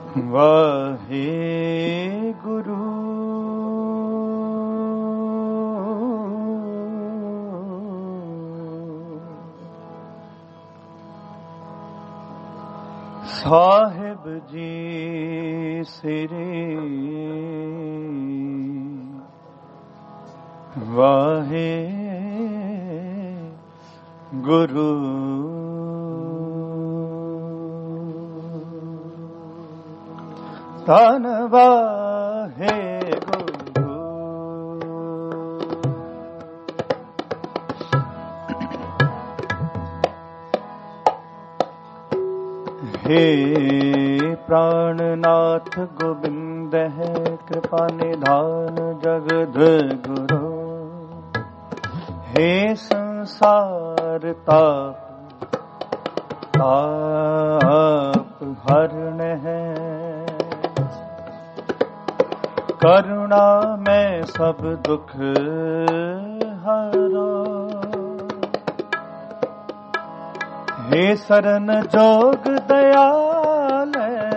वाहे गुरु साहिब जी सिरे वाहे गुरु धन वाहे गुरु हे प्राणनाथ गोविंद है कृपा निधान जगद गुरु हे संसार ताप हरण है करुणा में सब दुख हरा हे शरण जोग दयाल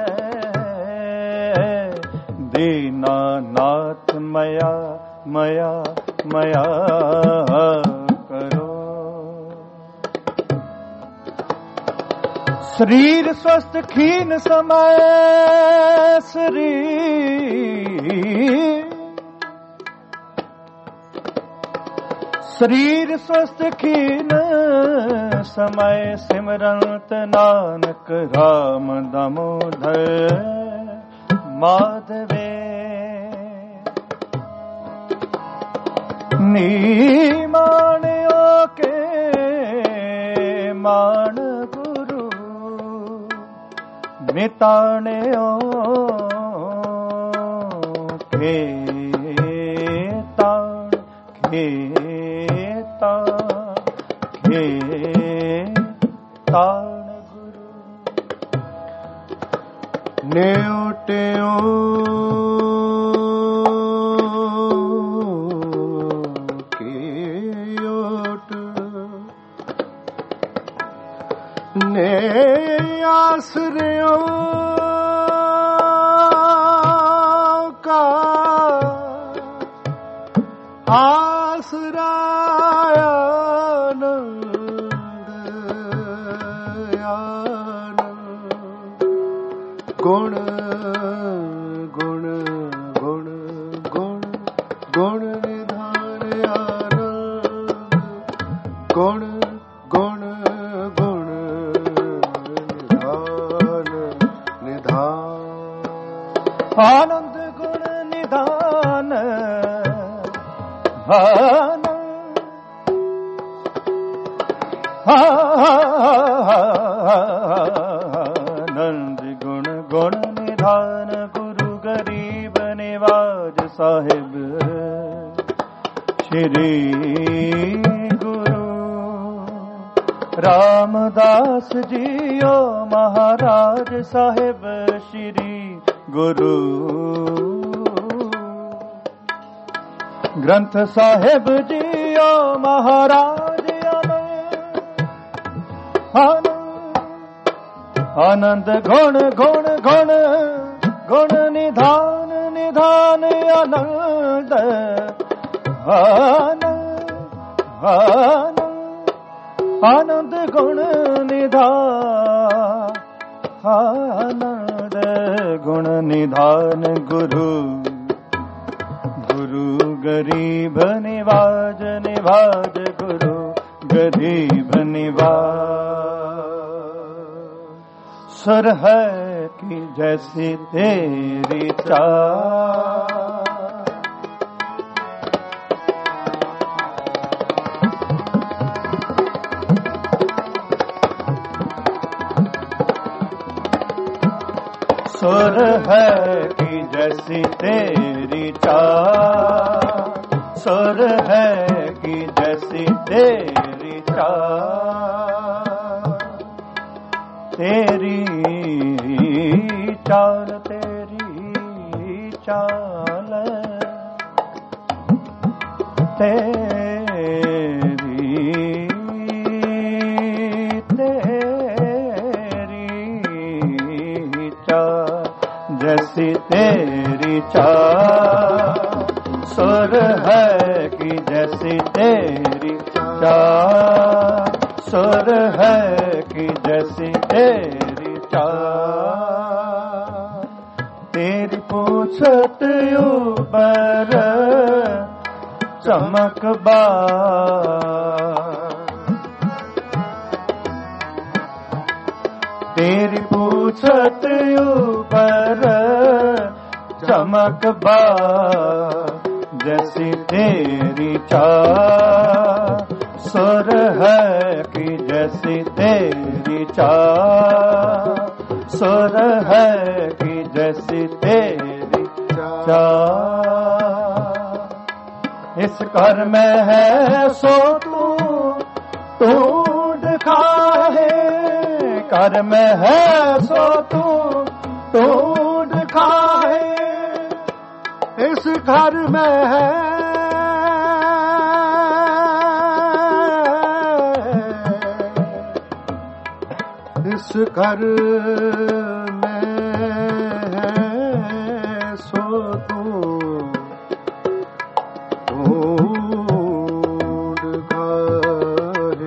दीनानाथ मया मया मया करो शरीर स्वस्थ खीन समय शरीर स्वस्थ खीन समय सिमरंत नानक राम दामोदर माधवे नीमाणियों के मान गुरु निताणियों के ताण के ताण गुरु नेउट्यो ने आसरियों का गुण गुण गुण गुण गुण निधान आनंद गुण गुण गुण निधान आनंद गुण निधान आनंद गुण गुण निधान गुरु गरीब निवाज साहिब श्री गुरु रामदास जियो महाराज साहिब श्री गुरु ग्रंथ साहिब जियो महाराज आनंद गुण गुण गुण गुण निधान निधान आनंद आनंद आनंद गुण निधान आनंद गुण निधान गुरु गुरु गरीब निवाज निवाज गुरु गरीब निवाज सुर है कि जैसी तेरी चाह सुर है कि जैसी तेरी चाह सुर है कि जैसी तेरी चाह तेरी चाल तेरी चाल जैसी तेरी चाह, सुर है कि जैसी तेरी चाह, सुर है कि जैसी तेरी चाह। तेरी पूछत ऊपर चमक बार, तेरी पूछत ऊपर चमक बार, जैसी तेरी चाह, सुर है कि जैसी तेरी चाह, सुर है कि जैसी तेरी चाह। इस घर में है सो तू ढूंढ खाए, घर में है सो तू ढूंढ खाए, इस घर में है इस घर में है सो तू ढूंढ खाए।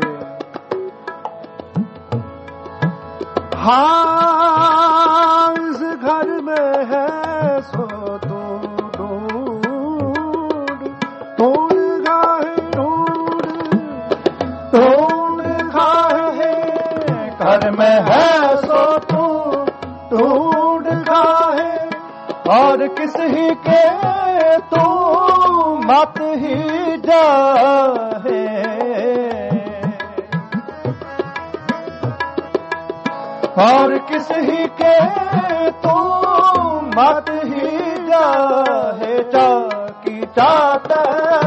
हाँ इस घर में है सो तू ढूंढ खाए, ढूंढ खाए, घर में है सो तू ढूंढ खाए, और किस ही के तू मत ही जाए, और किस ही के तू मत ही जाए, चाकी चाहता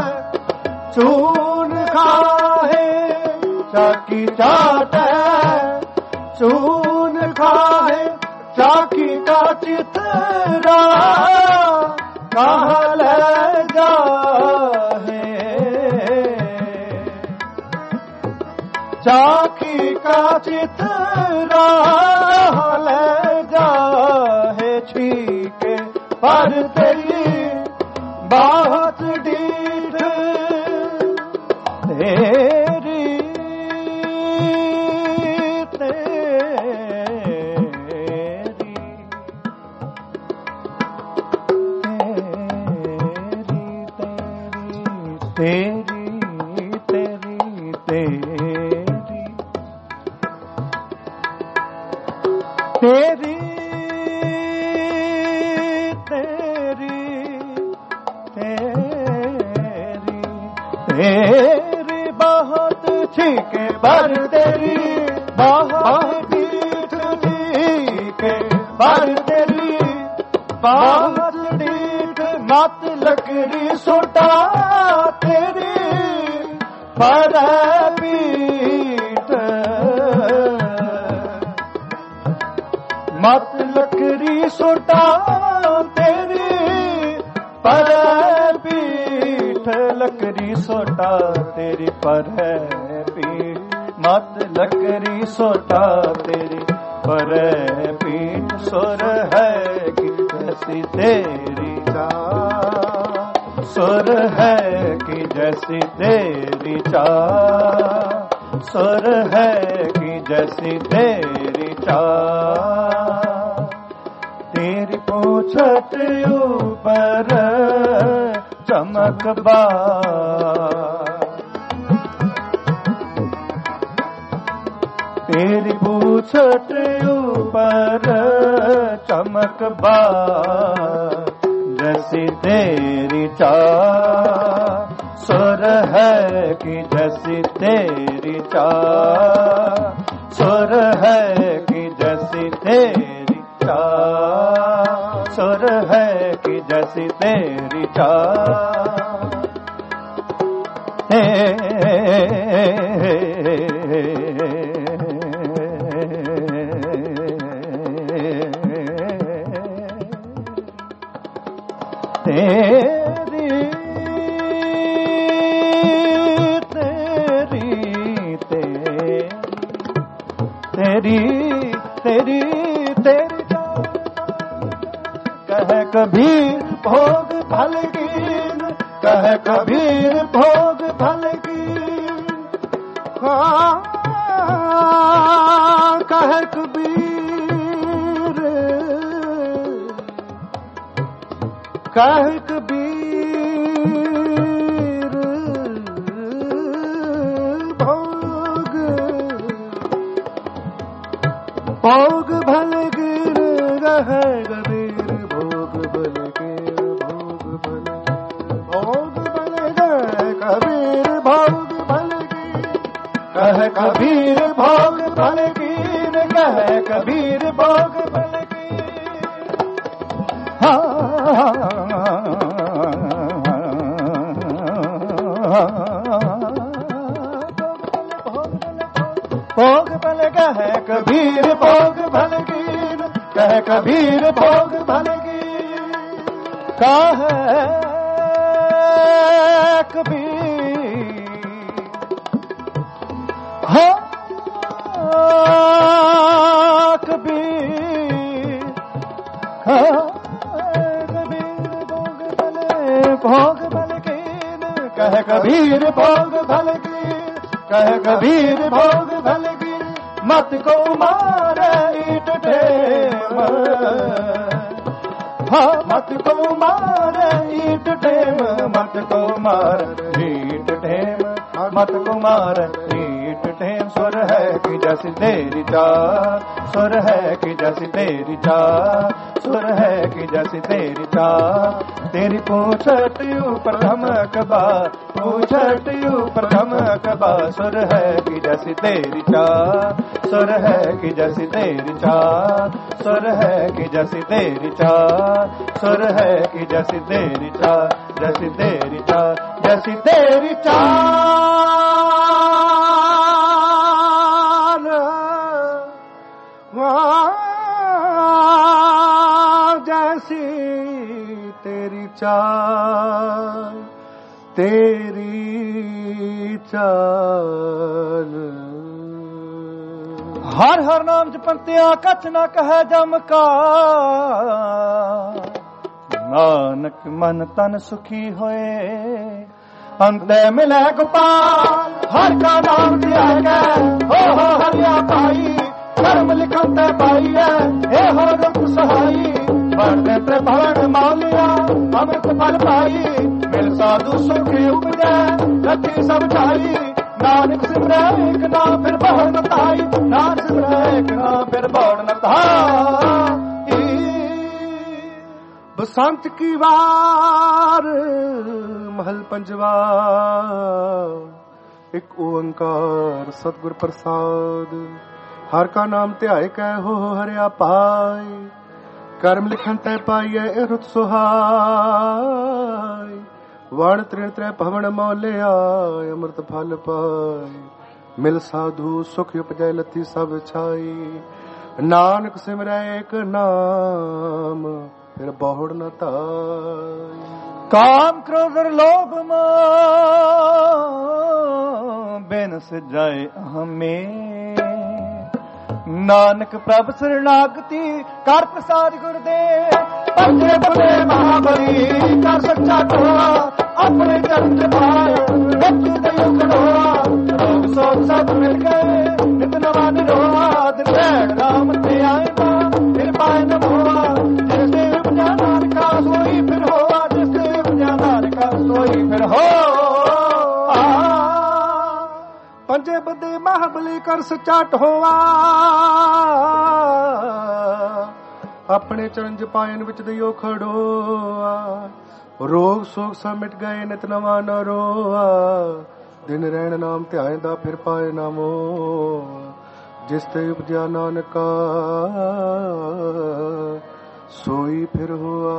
चून खाए, चाकी चाहता चून खाए, चाकी का चितरा कहाँ ले जाए, चाकी का चितरा ले जाए, छीके पर तेरी बात डीठ तेरी तेरी तेरी तेरी तेरी तेरी तेरी बहुत छीके पर तेरी बहुत छीके पर तेरी बहुत डीठ, मत लकड़ी सोटा तेरी पर पीठ, मत लकड़ी सोटा तेरी पर पीठ, लकड़ी सोटा तेरी पर पीठ, मत लकड़ी सोटा तेरी पर पीठ, सुर है कि जैसी तेरी चाह, सुर है कि जैसी तेरी चाह, सुर है कि जैसी तेरी चाह। तेरी पूछत ऊपर चमक बार, तेरी पूछत ऊपर चमक बार, जैसी तेरी चाह, सुर है कि जैसी तेरी चाह, सुर है कि जैसी तेरी चाह, सुर है कि जैसी तेरी चाह। तेरी तेरी तेरी तेरी तेरी तेरी कहे कबीर भोग भल कीन, कहे कबीर भोग भल कीन। कहे कबीर, कहे कबीर भोग भोग भल गिर, कहे कबीर भोग भल गिर, भोग भल भोग भल गए कबीर भोग भल गिर, कहे कबीर भोग भल गिर, कहे कबीर भोग भल गिर। भोग भल कहे कबीर भोग भल गिर, कहे कबीर भोग भल गिर। कहे कबीर हाँ कबीर, भोग भल कीन, कहे कबीर भोग भल कीन, कहे कबीर भोग भल कीन। मत को मारे ईट ढेम, हाँ मत को मारे ईट ढेम, मत को मार ईट ढेम, मत को मार ईट ढेम। सुर है कि जैसी तेरी चाह, सुर है कि जैसी तेरी चाह, सुर है कि जैसी तेरी चाह। तेरी पूछट ऊपर धमक बा, पूछट ऊपर धमक बा। सुर है कि जैसी तेरी चाह, सुर है कि जैसी तेरी चाह, सुर है कि जैसी तेरी चाह, सुर है कि जैसी तेरी चाह, जैसी तेरी चाह, जैसी तेरी चाह। जैसी तेरी चाल, तेरी चाल। हर हर नाम जपंतिया कछ न कहे जम का, नानक मन तन सुखी होए अंत मिले गोपाल। हर का नाम दिया गया हो हरिया पाई, कर्म लिखन ते पाई है हे हो रुख सहाई। बढ़ते प्रभान मौलिया अमृत फल पाई, मिल साधु सुख उपजे रति सब जाई। नानक सिमरै एक नाम फिर बहुड़ न ताई, नानक सिमरै एक नाम फिर बहुड़ न ताई। बसंत की वार महल पंजवा, एक ओंकार सतगुर प्रसाद। हर का नाम ध्याय कै हो हरिया पाई, कर्म लिखन तय पाइए रुत सुहाय। वण त्रिण त्रै भवन मौलिया अमृत फल पाई, मिल साधु सुख उपजय लती सब छाई। नानक सिमरै एक नाम फिर बहुड़ न ताई। काम क्रोध लोभ मोह बिन जाए हमें, नानक प्रभ शरणागति कर प्रसाद गुरुदेव। पंजे बुले महाबली कर सच्चा ढोआ, अपने चरण पाए मृत्यु दयो खड़ोआ। रोग शोक सब मिल गए नित नवा निरोआ, दिन राम ते आए बा फिर पाए न मोआ। जिस देव उपजा नानका सोई फिर होआ, जिस देव उपजा नानका सोई फिर हो। पंजे बदे महाबली कर सच्चा ढोआ, अपने चरण पायन विच दियो खड़ोआ। रोग शोक सब मिट गए नित नवा न रोआ, दिन रहन नाम ध्याय दा फिर पाए ना मोआ। जिस ते उपजा नानका सोई फिर हुआ।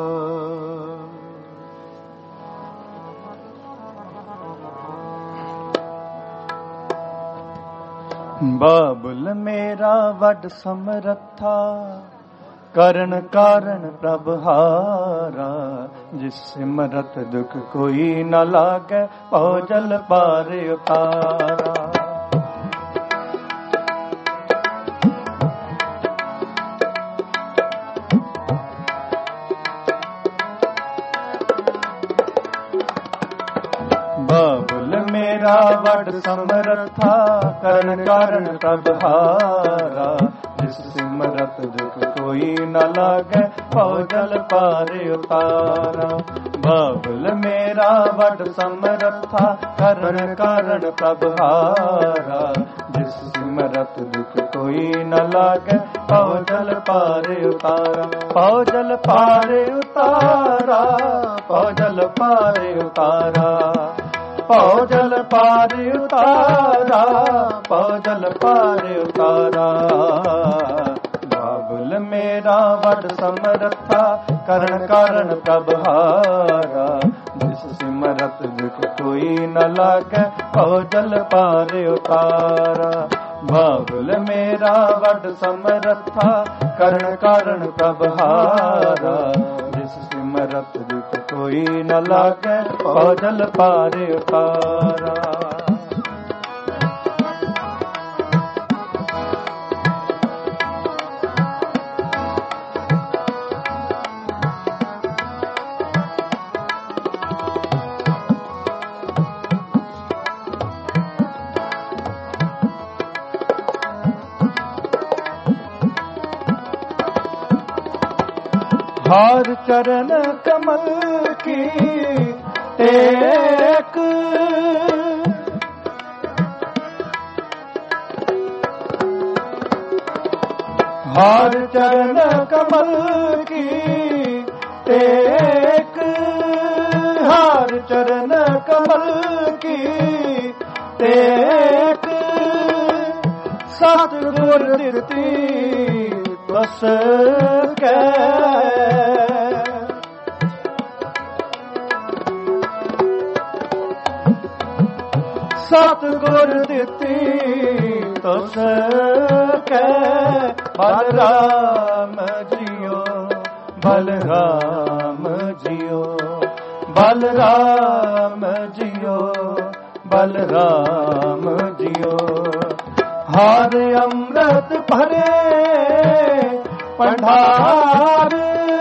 बाबुल मेरा वड समरथा, करण कारण प्रभ हारा। जिस सिमरत दुख कोई न लागे, पौ जल पार उतारा। वड समरथा करण कारण प्रभहारा जिस सिमरत दुख कोई न लागे पौ जल पार उतारा बाबुल मेरा वड समरथा करण कारण प्रभहारा जिस सिमरत दुख कोई न लागे पौ जल पार उतारा पौ जल पार उतारा पौ जल पार उतारा पौ जल पार उतारा पौ जल पार उतारा बाबुल मेरा वड समरथा करण कारण प्रभहारा जिस सिमरत दुख कोई न लागे पौ जल पार उतारा बाबुल मेरा वड समरथा करण कारण प्रभहारा जिस सिमरत दुख कोई न लागे पौ जल पार उतारा हार चरण कमल की टेक हार चरण कमल की टेक हार चरण कमल की टेक सतगुर दिती बस कै सतगुर दिती तुस कै बलराम जियो बलराम जियो बलराम जियो बलराम जियो हार अमृत भरे पंडार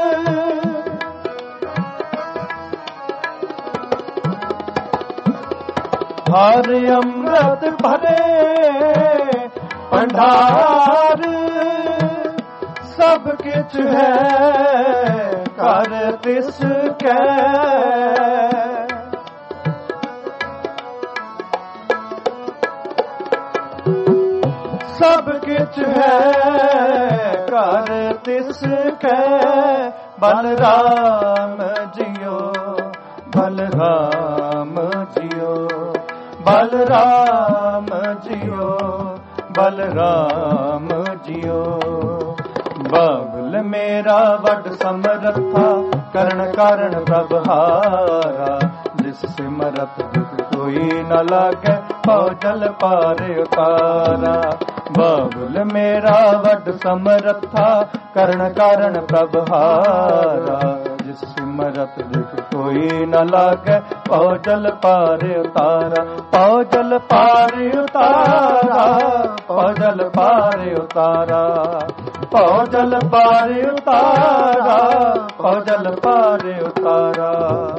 हार अमृत भरे पंडार सब किछ है कर तिस कै सब किछ है कर तिस कै बलराम जियो बलराम जियो बलराम जियो बलराम जियो बाबुल मेरा वड समरथा करण कारण प्रभहारा जिस सिमरत दुख कोई न लागे पौ जल पार उतारा बाबुल मेरा वड समरथा करण कारण प्रभहारा जिस सिमरत दुख कोई न लागे पौ जल पार उतारा पौ जल पार उतारा पौ जल पार उतारा पौ जल पार उतारा पौ जल पार उतारा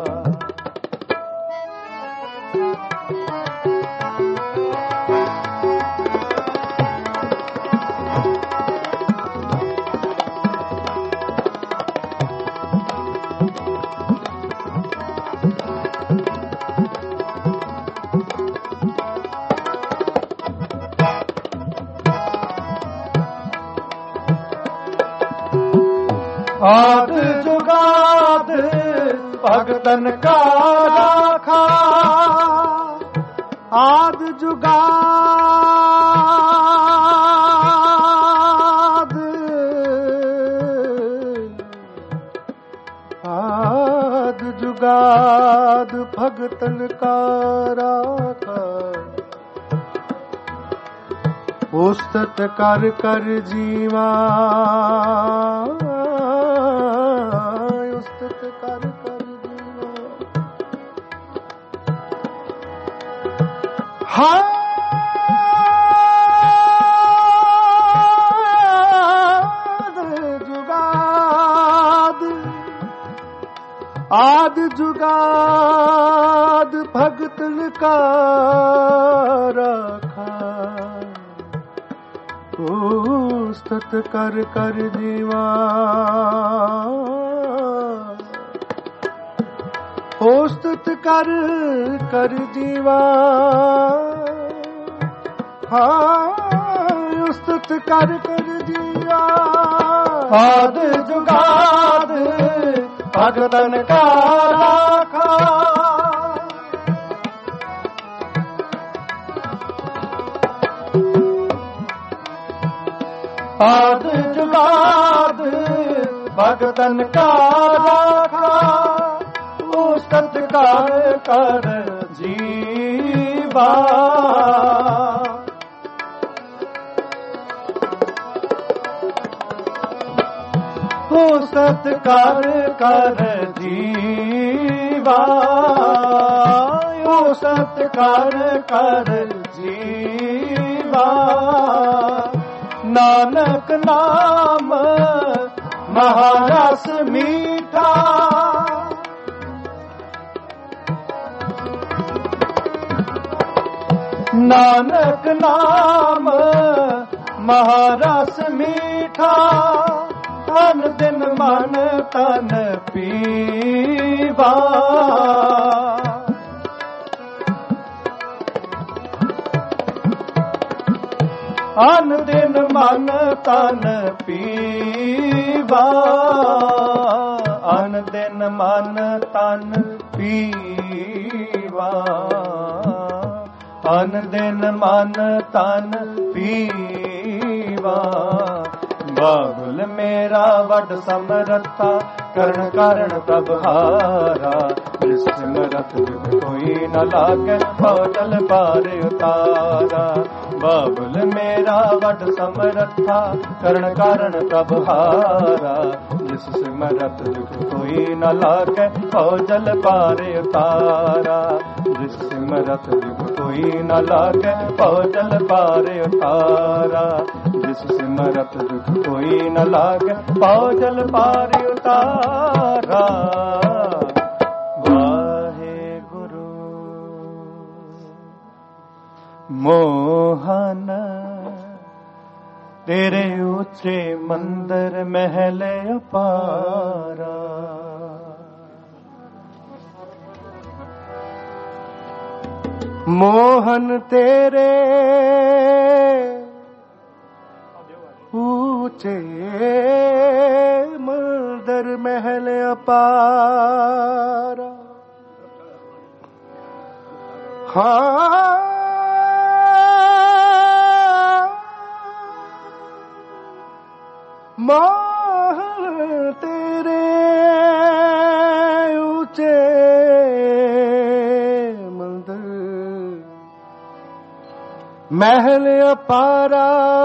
आद जुगाद भगतन का राखा आद जुगाद आद जुगाद भगतन का राखा उस्तत कर कर जीवा उस्तत कर कर जीवा जुगाद आद जुगाद भगतन का ਉਸਤਤ ਕਰ ਕਰ ਜੀਵਾ, ਉਸਤਤ ਕਰ ਕਰ ਜੀਵਾ, ਹਾਂ ਉਸਤਤ ਕਰ ਕਰ ਜੀਵਾ। ਆਦ ਜੁਗਾਦ ਭਗਤਨ ਕਾ ਰਾਖਾ, ਆਦ ਜੁਗਾਦ ਭਗਤਨ ਕਾ ਰਾਖਾ, ਉਸਤਤ ਕਰ ਕਰ ਜੀਵਾ। ਉਸਤਤ ਕਰ ਕਰ ਜੀਵਾ, ਉਸਤਤ ਕਰ ਕਰ ਜੀਵਾ। ਨਾਨਕ ਨਾਮ ਮਹਾਰਸ ਮੀਠਾ, ਨਾਨਕ ਨਾਮ ਮਹਾਰਸ ਮੀਠਾ। ਤਨ ਦਿਨ ਮਨ ਤਨ ਪੀਵਾ, ਅਨ ਦਿਨ ਮਨ ਤਨ ਪੀਵਾ, ਅਨ ਦਿਨ ਮਨ ਤਨ ਪੀਵਾ, ਅਨ ਦਿਨ ਮਨ ਤਨ ਪੀਵਾ। ਬਾਬੁਲ ਮੇਰਾ ਵੱਡ ਸਮਰੱਥਾ, ਕਰਨ ਕਾਰਨ ਪ੍ਰਭ ਹਾਰਾ। ਜਿਸ ਸਿਮਰਤ ਕੋਈ ਨ ਲਾਗੈ, ਭਉ ਪਾਰ ਉਤਾਰਾ। ਬਾਬੁਲ ਮੇਰਾ ਵੱਡ ਸਮਰੱਥਾ, ਕਰਨ ਕਾਰਨ ਪ੍ਰਭ ਹਾਰਾ। ਜਿਸ ਸਿਮਰਤ ਕੋਈ ਨ ਲਾਗੈ, ਭਉ ਪਾਰ ਉਤਾਰਾ। ਜਿਸ ਸਿਮਰਤ ਕੋਈ ਨ ਲਾਗੈ, ਭਉ ਪਾਰ ਉਤਾਰਾ। ਜਿਸ ਸਿਮਰਤ ਕੋਈ ਨ ਲਾਗੈ, ਭਉ ਪਾਰ ਉਤਾਰਾ। ਵਾਹਿਗੁਰੂ। ਮੋਹਨ ਤੇਰੇ ਉੱਚੇ ਮੰਦਰ ਮਹਿਲ ਅਪਾਰਾ। ਮੋਹਨ ਤੇਰੇ ਉੱਚੇ ਮੰਦਰ ਮਹਿਲ ਅਪਾਰਾ। ਹਾਂ ਮੋਹਨ ਤੇਰੇ ਉੱਚੇ ਮੰਦਰ ਮਹਿਲ ਅਪਾਰਾ।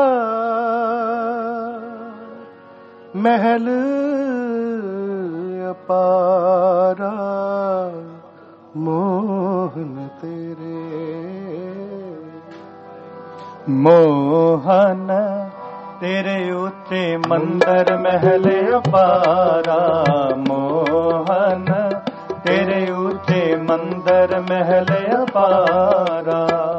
ਮਹਿਲ ਅਪਾਰਾ। ਮੋਹਨ ਤੇਰੇ। ਮੋਹਨ ਤੇਰੇ ਉੱਤੇ ਮੰਦਰ ਮਹਿਲ ਅਪਾਰਾ। ਮੋਹਨ ਤੇਰੇ ਉੱਤੇ ਮੰਦਰ ਮਹਿਲ ਅਪਾਰਾ।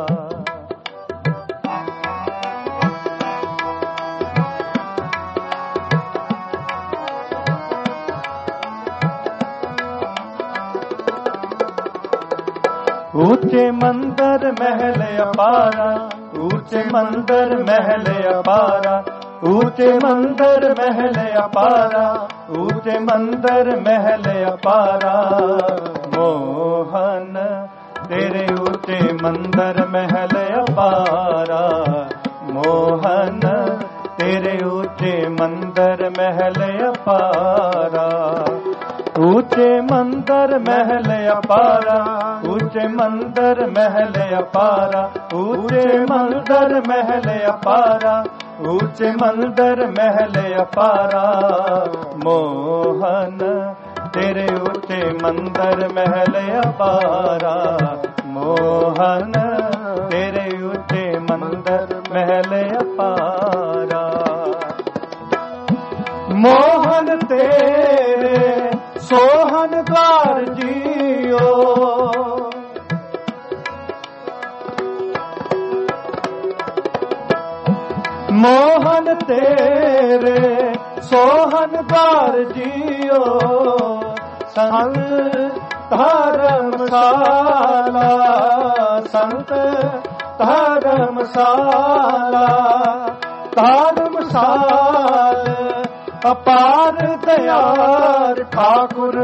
ऊंचे मंदिर महल अपारा। ऊंचे मंदिर महल अपारा। ऊंचे मंदिर महल अपारा। ऊंचे मंदिर महल अपारा। मोहन तेरे ऊंचे मंदिर महल अपारा। मोहन तेरे ऊंचे मंदिर महल अपारा। ऊंचे मंदिर महल अपारा। ऊंचे मंदिर महल अपारा। ऊंचे मंदिर महल अपारा। ऊंचे मंदिर महल अपारा। मोहन तेरे ऊंचे मंदिर महल अपारा। मोहन तेरे ऊंचे मंदिर महल अपारा। मोहन तेरे सोहन द्वार जियो। ਮੋਹਨ ਤੇਰੇ ਸੋਹਨਦਾਰ ਜੀਓ ਸੰਤ ਧਰਮਸ਼ਾਲਾ ਸੰਤ ਧਰਮਸ਼ਾਲਾ ਧਰਮਸ਼ਾਲ ਅਪਾਰ ਦਇਆਲ ਠਾਕੁਰ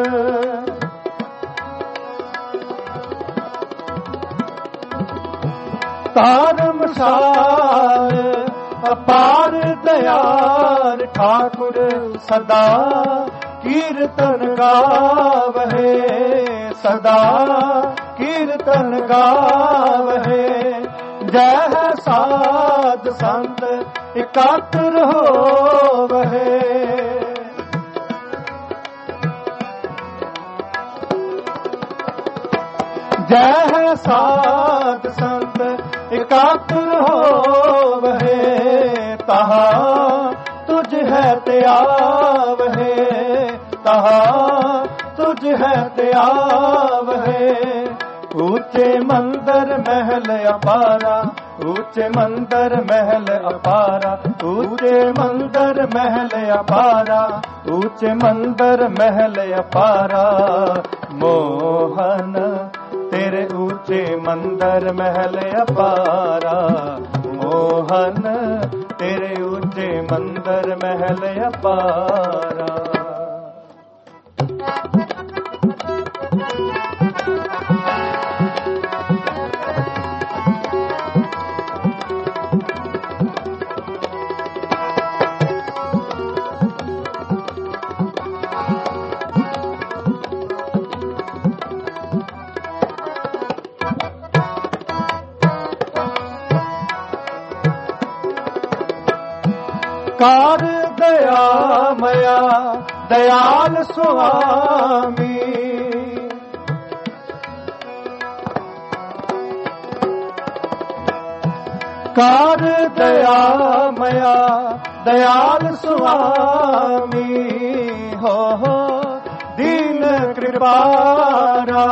ਧਰਮਸ਼ਾਲ ਅਪਾਰ ਦਇਆਲ ਠਾਕੁਰ ਸਦਾ ਕੀਰਤਨ ਗਾਵਹਿ ਸਦਾ ਕੀਰਤਨ ਗਾਵਹਿ ਜੈ ਸਾਧ ਸੰਤ ਇਕਾਤਰ ਹੋਵਹਿ ਜੈ ਸਾਧ ਸੰਤ ਇਕਾਤਰ ਹੋਵਹਿ ਤਹਾ ਤੁਝ ਹੈ ਧਿਆਵਹਿ ਤਹਾ ਤੁਝ ਹੈ ਧਿਆਵਹਿ ਉੱਚੇ ਮੰਦਰ ਮਹਿਲ ਅਪਾਰਾ ਉੱਚੇ ਮੰਦਰ ਮਹਿਲ ਅਪਾਰਾ ਉੱਚੇ ਮੰਦਰ ਮਹਿਲ ਅਪਾਰਾ ਉੱਚੇ ਮੰਦਰ ਮਹਿਲ ਅਪਾਰਾ ਮੋਹਨ ਤੇਰੇ ਉੱਚੇ ਮੰਦਰ ਮਹਿਲ ਅਪਾਰਾ ਮੋਹਨ ਤੇਰੇ ਉੱਚੇ ਮੰਦਰ ਮਹਿਲ ਅਪਾਰਾ ਕਾਰ ਦਇਆ ਮਇਆ ਦਇਆਲ ਸੁਆਮੀ ਕਾਰ ਦਇਆ ਮਇਆ ਦਇਆਲ ਸੁਆਮੀ ਹੋ ਦੀਨ ਕਿਰਪਾਰਾ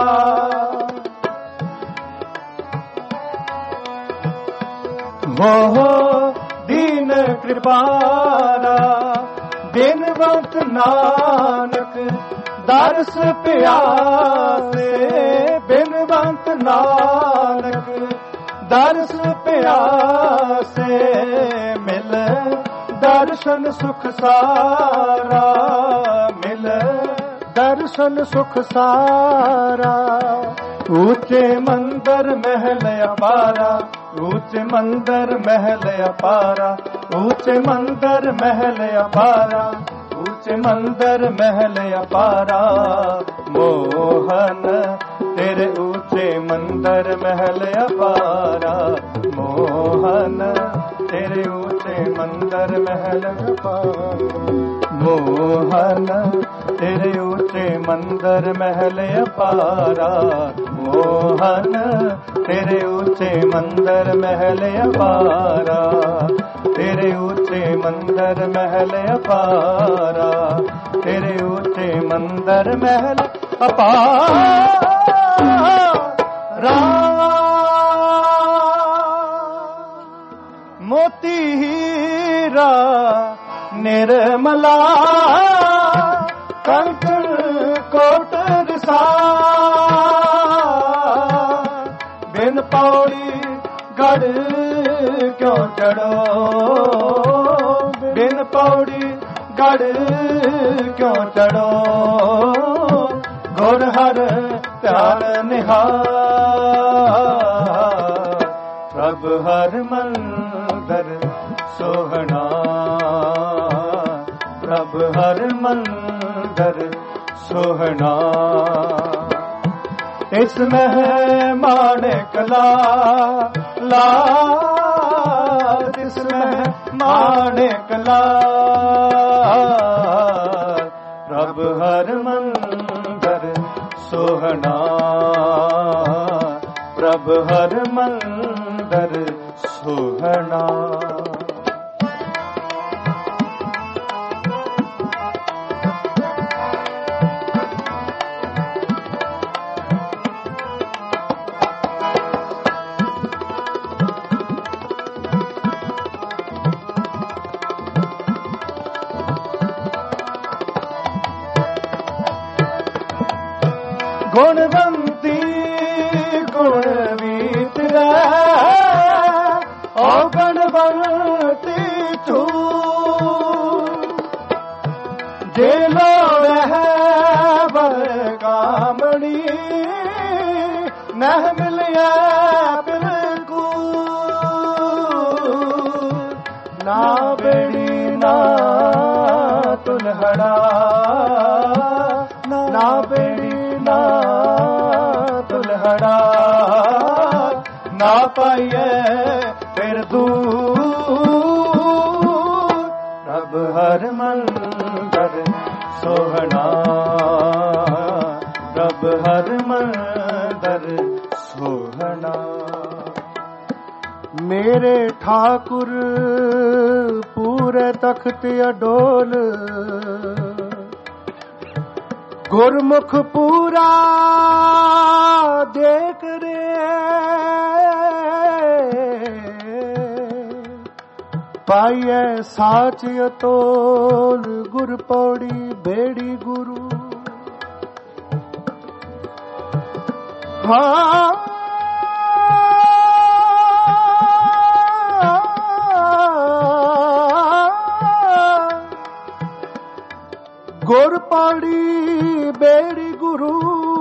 ਹੋ ਦੀਨ ਕਿਰਪਾਰਾ ਬਿਨਵੰਤ ਨਾਨਕ ਦਰਸ ਪਿਆਸੇ ਬਿਨਵੰਤ ਨਾਨਕ ਦਰਸ ਪਿਆਸੇ ਮਿਲ ਦਰਸ਼ਨ ਸੁਖ ਸਾਰਾ ਮਿਲ ਦਰਸ਼ਨ ਸੁਖ ਸਾਰਾ ਉੱਚੇ ਮੰਦਰ ਮਹਿਲ ਅਪਾਰਾ ਉੱਚੇ ਮੰਦਰ ਮਹਿਲ ਅਪਾਰਾ ਉੱਚੇ ਮੰਦਰ ਮਹਿਲ ਅਪਾਰਾ ਉੱਚੇ ਮੰਦਰ ਮਹਿਲ ਅਪਾਰਾ ਮੋਹਨ ਤੇਰੇ ਉੱਚੇ ਮੰਦਰ ਮਹਿਲ ਅਪਾਰਾ ਮੋਹਨ ਤੇਰੇ ਉੱਚੇ ਮੰਦਰ ਮਹਿਲ ਅਪਾਰਾ ਮੋਹਨ ਤੇਰੇ ਉੱਚੇ ਮੰਦਰ ਮਹਿਲ ਅਪਾਰਾ ਮੋਹਨ ਤੇਰੇ ਉੱਚੇ ਮੰਦਰ ਮਹਿਲ ਅਪਾਰਾ ਤੇਰੇ ਉੱਚੇ ਮੰਦਰ ਮਹਿਲ ਅਪਾਰਾ ਤੇਰੇ ਉੱਚੇ ਮੰਦਰ ਮਹਿਲ ਅਪਾਰਾ ਮੋਤੀ ਹੀਰਾ ਨਿਰਮਲਾ ਕੰਕਣ ਕੋਟ ਰਸਾ ਬਿਨ ਪੌੜੀ ਗੜ ਕਿਉਂ ਚੜੋ ਬਿਨ ਪੌੜੀ ਗੜ ਕਿਉਂ ਚੜੋ ਗੁਰ ਹਰ ਧਿਆਨ ਨਿਹਾਰ ਪ੍ਰਭ ਹਰ ਮੰਦਰ ਸੋਹਣਾ ਪ੍ਰਭ ਹਰ ਮੰਦਰ ਸੋਹਣਾ ਇਸ ਮਹਿ ਮਾਣਕ ਲਾ ਇਸ ਮਹਿ ਮਾਣਕ ਲਾ ਪ੍ਰਭ ਹਰ ਮੰਦਰ ਸੋਹਣਾ ਪ੍ਰਭ ਹਰ ਮੰਦਰ ਸੋਹਣਾ ਗੁਣਵੰਤੀ ਗੁਣ ਵੀਤਰੈ ਓ ਗੁਣਵੰਤੀ ਤੂੰ ਜੇ ਲੋੜ ਹੈ ਵਰਗਾਮਣੀ ਨਹ ਮਿਲਿਆ ਬਿਲਕੁਲ ਨਾ ਬੇੜੀ ਨਾ ਤੁਲਹੜਾ ਨਾ ਬੇੜੀ ਨਾ ਤੁਲਹੜਾ ਨਾ ਪਾਈਏ ਫਿਰ ਦੂਰ ਰੱਬ ਹਰ ਮੰਦਰ ਸੋਹਣਾ ਰੱਬ ਹਰ ਮੰਦਰ ਸੋਹਣਾ ਮੇਰੇ ਠਾਕੁਰ ਪੂਰੇ ਤਖਤ ਅਡੋਲ ਗੁਰਮੁਖ ਪੂਰਾ ਦੇਖ ਰੇ ਪਾਈਐ ਸਾਚ ਅਤੋਲ ਗੁਰ ਪੌੜੀ ਬੇੜੀ ਗੁਰੂ ਹਾਂ ਗੁਰ ਪੌੜੀ ਬੇੜੀ ਗੁਰੂ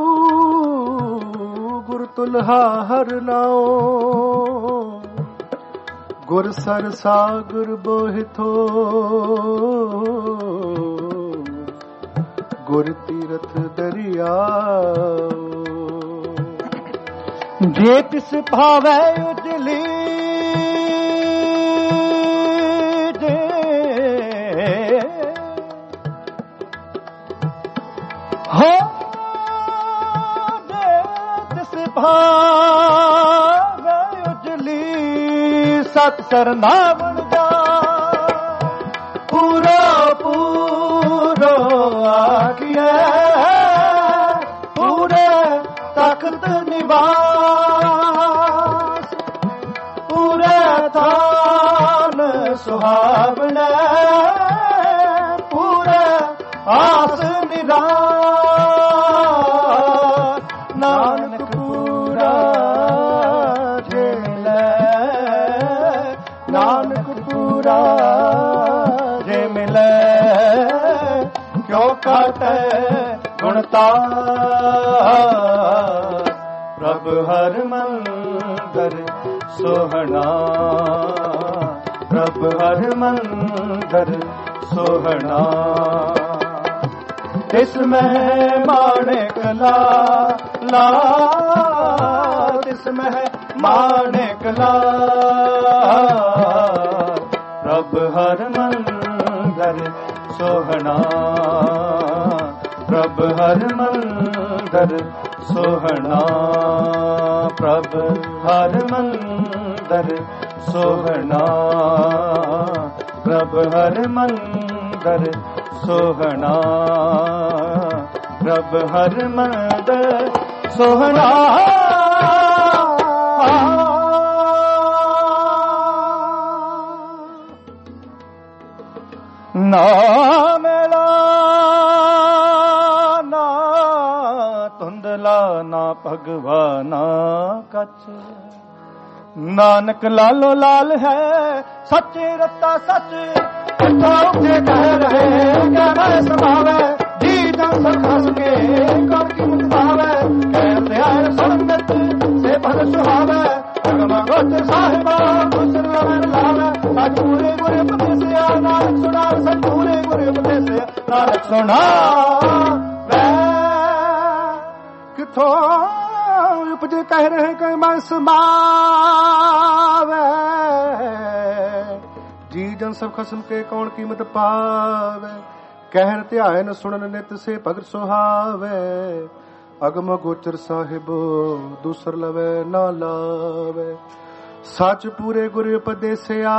ਗੁਰ ਤੁਲਹਾ ਹਰ ਨਾਉ ਗੁਰ ਸਰ ਸਾਗਰ ਬੋਹਿਥੋ ਗੁਰ ਤੀਰਥ ਦਰਿਆ ਜੇ ਤਿਸ ਭਾਵੈ ਉਜਲੀ ਜੇ ਹੋ ਜੇ ਤਿਸ ਭਾਵੈ ਉਜਲੀ ਸਤ ਸਰਨਾਵਣ ਜਾ ਪੂਰਾ ਪੂਰਾ ਆਖਿਆ ਪੂਰੇ ਤਖਤ ਨਿਵਾਸ ਪੂਰੇ ਥਾਨ ਸੁਹਾਵਣਾ ਪੂਰੇ ਆਸ ਨਿਰਾਸ ਨਾਨਕ ਪੂਰਾ ਜੇ ਮਿਲੈ ਨਾਨਕ ਪੂਰਾ ਜੇ ਮਿਲੈ ਕਿਉ ਕਾਟੈ ਗੁਣਤਾ ਪ੍ਰਭ ਹਰ ਮੰਦਰ ਸੋਹਣਾ ਪ੍ਰਭ ਹਰ ਮੰਦਰ ਸੋਹਣਾ ਤਿਸ ਮਹਿ ਮਾਣਕ ਲਾ ਤਿਸ ਮਹਿ ਮਾਣਕ ਲਾ ਪ੍ਰਭ ਹਰ ਮੰਦਰ ਸੋਹਣਾ ਪ੍ਰਭ ਹਰ ਮੰਦਰ ਸੋਹਣਾ ਪ੍ਰਭ ਹਰ ਮੰਦਰ ਸੋਹਣਾ ਪ੍ਰਭ ਹਰ ਮੰਦਰ ਸੋਹਣਾ ਪ੍ਰਭ ਹਰ ਮੰਦਰ ਸੋਹਣਾ ਨਾ ਮੇਲਾ ਨਾ ਧੁੰਦਲਾ ਨਾ ਭਗਵਾਨਾ ਕੱਚ ਨਾਨਕ ਲਾਲੋ ਲਾਲ ਹੈ ਸੱਚੇ ਰਤਾ ਸੱਚ ਕਿਥੋਂ ਉੱਠੇ ਕਹਿ ਰਹੇ ਕਹਿ ਸਮਾਵੇ ਜੀ ਜਨ ਸਖਸ ਕੇ ਕੌਣ ਕੀ ਮੁਤਾਵੇ ਕਹਿ ਪਿਆਰ ਸੰਗਤ ਸੇ ਭਰ ਸੁਹਾਵੇ ਭਗਵਾਨ ਗੋਚ ਸਾਹਿਬਾ ਗੁਸਰ ਲਵਨ ਲਾਵੇ ਸੱਚ ਪੂਰੇ ਗੁਰੇ ਉਪਦੇਸਿਆ ਨਾਨਕ ਸੁਣਾ ਸੱਚ ਪੂਰੇ ਗੁਰੇ ਉਪਦੇਸਿਆ ਨਾਨਕ ਸੁਣਾ ਵੈ ਕਿਥੋਂ ਉਪਜੇ ਕਹਿ ਰਹੇ ਕਿ ਮੈਂ ਸਮਾਵੇ ਜੀ ਜਨ ਸਭ ਖਸਮ ਕੇ ਕੌਣ ਕੀਮਤ ਪਾਵੇ ਕਹਿਣ ਧਿਆਨ ਸੁਣਨ ਨਿਤ ਸੇ ਭਗਤ ਸੁਹਾਵੇ ਅਗਮ ਗੋਚਰ ਸਾਹਿਬ ਦੂਸਰ ਲਵੇ ਨਾ ਲਾਵੇ ਸੱਚ ਪੂਰੇ ਗੁਰ ਉਪਦੇਸਿਆ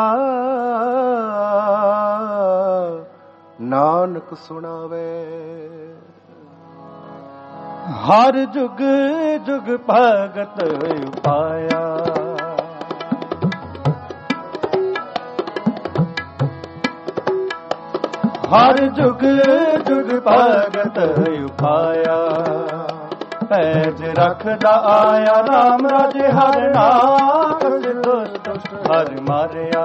ਨਾਨਕ ਸੁਣਾਵੇ ਹਰ ਜੁਗ ਜੁਗ ਭਗਤ ਉਪਾਇਆ ਹਰ ਜੁਗ ਜੁਗ ਭਗਤ ਉਪਾਇਆ ਪੈਜ ਰੱਖਦਾ ਆਇਆ ਰਾਮ ਰਾਜੇ ਹਰ ਨਾਮ ਦੁਸ਼ਟ ਹਰ ਮਾਰਿਆ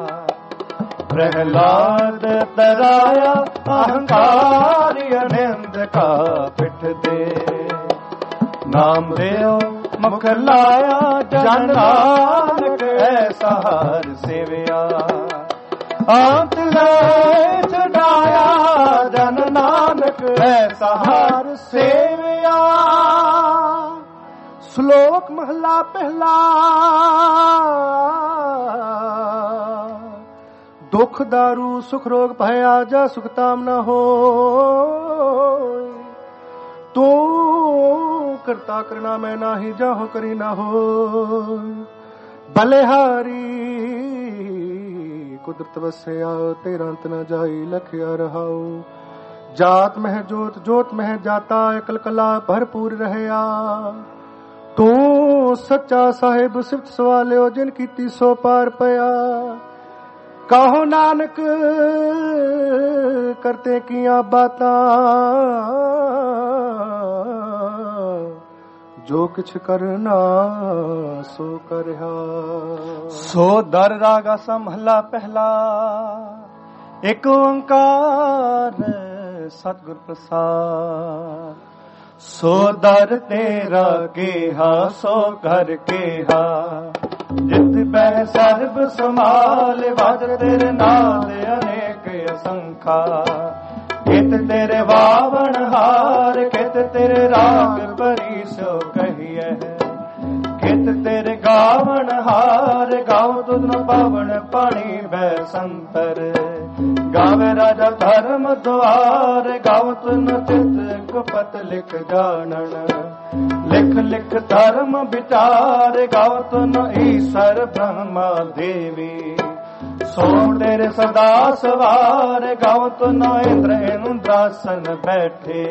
ਪ੍ਰਹਿਲਾਦ ਤਰਾਇਆ ਅਹੰਕਾਰੀ ਅਨੰਦ ਕਾ ਪਿੱਠ ਦੇ ਨਾਮ ਦਿਓ ਮੁਖ ਲਾਇਆ ਜਨ ਨਾਨਕ ਐਸਾ ਹਰ ਸੇਵਿਆ ਅੰਤ ਲੈ ਛਡਾਇਆ ਜਨ ਨਾਨਕ ਐਸਾ ਹਰ ਸੇਵਿਆ। ਸ਼ਲੋਕ ਮਹਲਾ ਪਹਿਲਾ। ਦੁਖ ਦਾਰੂ ਸੁਖ ਰੋਗ ਭਇਆ ਜਾ ਸੁਖ ਤਾਮ ਨਾ ਹੋ ਤੂੰ ਕਰਤਾ ਕਰਨਾ ਮੈਂ ਨਾਹੀ ਜਾਹੋ ਕਰੀ ਨਾ ਹੋ ਬਲਿਹਾਰੀ ਕੁਦਰਤ ਵਸਿਆ ਤੇਰਾ ਅੰਤ ਨਾ ਜਾਈ ਲਖਿਆ ਰਹਾਉ ਜਾਤ ਮਹਿ ਜੋਤ ਜੋਤ ਮਹਿ ਜਾਤਾ ਇਕਲ ਕਲਾ ਭਰਪੂਰ ਰਹਿਆ ਤੂੰ ਸੱਚਾ ਸਾਹਿਬ ਸਿਫਤ ਸਵਾਲਿਓ ਜਿਨ ਕੀਤੀ ਸੋ ਪਾਰ ਪਿਆ ਕਹੋ ਨਾਨਕ ਕਰਤੇ ਕੀਆਂ ਬਾਤਾਂ ਜੋ ਕਿਛ ਕਰਨਾ ਸੋ ਕਰਿਆ। ਸੋ ਦਰ ਰਾਗਾ ਸੰਭਲਾ ਪਹਿਲਾ ਇੱਕ ਓੰਕਾਰ ਸਤਿਗੁਰ ਪ੍ਰਸਾਦ ਸੋ ਦਰ ਤੇਰਾ ਕੇਹਾ ਸੋ ਘਰ ਕੇਹਾ ਜਿਤ ਬਹਿ ਸਰਬ ਸਮਾਲ ਵਜ ਤੇਰੇ ਨਾਮ ਅਨੇਕ ਅਸੰਖਾ ਕਿਤ ਤੇਰੇ ਵਾਵਣ ਹਾਰ ਕਿਤ ਤੇਰੇ ਰਾਗ ਭਰੀ ਸੋ ਕਹੀਐ ਕਿਤ ਤੇਰੇ ਗਾਵਣ ਹਾਰ ਗਾਉ ਤੁਧ ਪਾਵਨ ਪਾਣੀ ਬੈ ਸੰਤਰ ਗਾਵੇ ਰਾਜਾ ਧਰਮ ਦੁਆਰ ਗਾਉ ਤੁਨ ਚਿਤ ਗੁਪਤ ਲਿਖ ਜਾਣਨ ਲਿਖ ਲਿਖ ਧਰਮ ਵਿਚਾਰ ਗਾਉ ਤੁਨ ਈਸ਼ਰ ਬ੍ਰਹਮਾ ਦੇਵੀ ਸੋ ਤੇਰੇ ਸਦਾ ਸਵਾਰ ਗਾਉ ਤੁਨ ਇੰਦਰ ਇੰਦਰਾਸਨ ਬੈਠੇ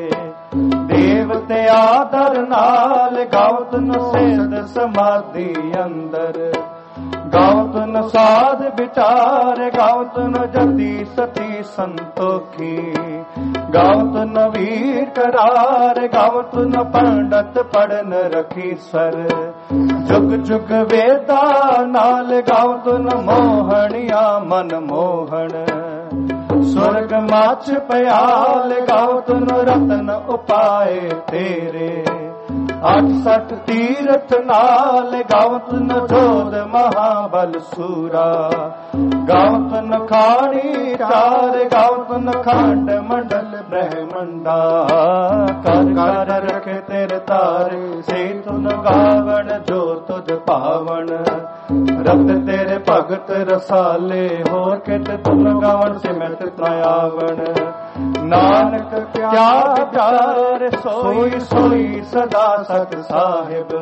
ਦੇਵਤੇ ਆਦਰ ਨਾਲ ਗਾਉ ਤੁਨ ਸੇਧ ਸਮਾਧੀ ਅੰਦਰ ਗਾਉ ਤੁਨ ਸਾਧ ਵਿਚਾਰ ਗਾਉ ਤੁਨ ਜਤੀ ਸਤੀ ਸੰਤੋਖੀ ਗਾਉ ਤੁਨ ਵੀਰ ਕਰਾਰ ਗਾਉ ਤੁਨ ਪੰਡਤ ਪੜਨ ਰਖੀ ਸਰ ਜੁਗ ਜੁਗ ਵੇਦਾ ਨਾਲ ਗਾਉ ਤੁਨ ਮੋਹਣਿਆ ਮਨ ਮੋਹਣ ਸੁਰਗ ਮਾਛ ਪਿਆਲ ਗਾਉ ਤੁਨ ਰਤਨ ਉਪਾਏ ਤੇਰੇ 68 ਤੀਰਥ ਨਾਲ ਗਾਉ ਤੁਨ ਜੋਧ ਮਹਾਬਲ ਸੂਰਾ ਗਾਉ ਤੁਨ ਖਾਣੀ ਚਾਰ ਗਾਉ ਤੁਨ ਖੰਡ ਮੰਡਲ ਬ੍ਰਹਮੰਡਾ ਕਰ ਕਰ ਰਖੇ ਤੇਰੇ ਤਾਰੇ ਸੇ ਤੁਨ ਗਾਵਣ ਜੋ ਤੁਧ ਪਾਵਣ ਰਤ ਤੇਰੇ ਭਗਤ ਰਸਾਲੇ ਹੋਰ ਕਿਤ ਤੁਨ ਗਾਵਣ ਸਿਮਰਤ ਨਾ ਆਵਣ ਨਾਨਕ ਕਿਆ ਵਿਚਾਰ ਸੋਈ ਸੋਈ ਸਦਾ ਸਤ ਸਾਹਿਬ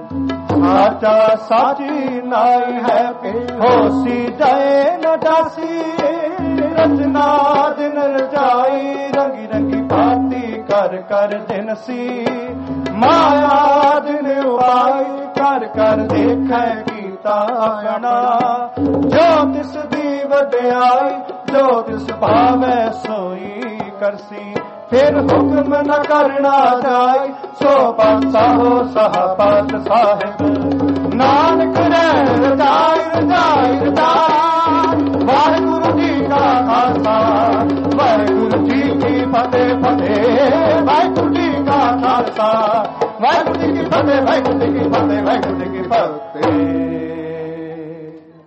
ਸਾਚਾ ਸਾਚੀ ਨਾਈ ਹੈ ਹੋਸੀ ਜਾਏ ਨ ਜਾਸੀ ਰਚਨਾ ਦਿਨ ਰਜਾਈ ਰੰਗੀ ਰੰਗੀ ਭਾਤੀ ਕਰ ਕਰ ਦਿਨਸੀ ਮਾਇਆ ਦਿਨ ਉਪਾਈ ਕਰ ਕਰ ਦੇਖੈ ਕੀਤਾ ਆਪਣਾ ਜੋ ਤਿਸ ਦੀ ਵਡਿਆਈ ਜੋ ਤਿਸ ਭਾਵੈ ਸੋਈ ਕਰਸੀ ਫਿਰ ਹੁਕਮ ਨ ਕਰਨਾ ਜਾਈ ਸੋ ਪਾਤਸ਼ਾ ਹੋ ਸਹਾਬਤ ਸਾਹਿਬ ਨਾਨਕ ਰਹਿ ਰਜਾਈ ਰਜਾਈ ਰਜਾਈ ਵਾਹਿਗੁਰੂ ਜੀ ਕਾ ਖਾਲਸਾ ਵਾਹਿਗੁਰੂ ਜੀ ਕੀ ਫਤਿਹ ਫਤਿਹ ਵਾਹਿਗੁਰੂ ਜੀ ਕਾ ਖਾਲਸਾ ਵਾਹਿਗੁਰੂ ਜੀ ਕੀ ਫਤਿਹ ਵਾਹਿਗੁਰੂ ਜੀ ਕੀ ਫਤਿਹ ਵਾਹਿਗੁਰੂ ਜੀ ਕੀ ਫਤਿਹ।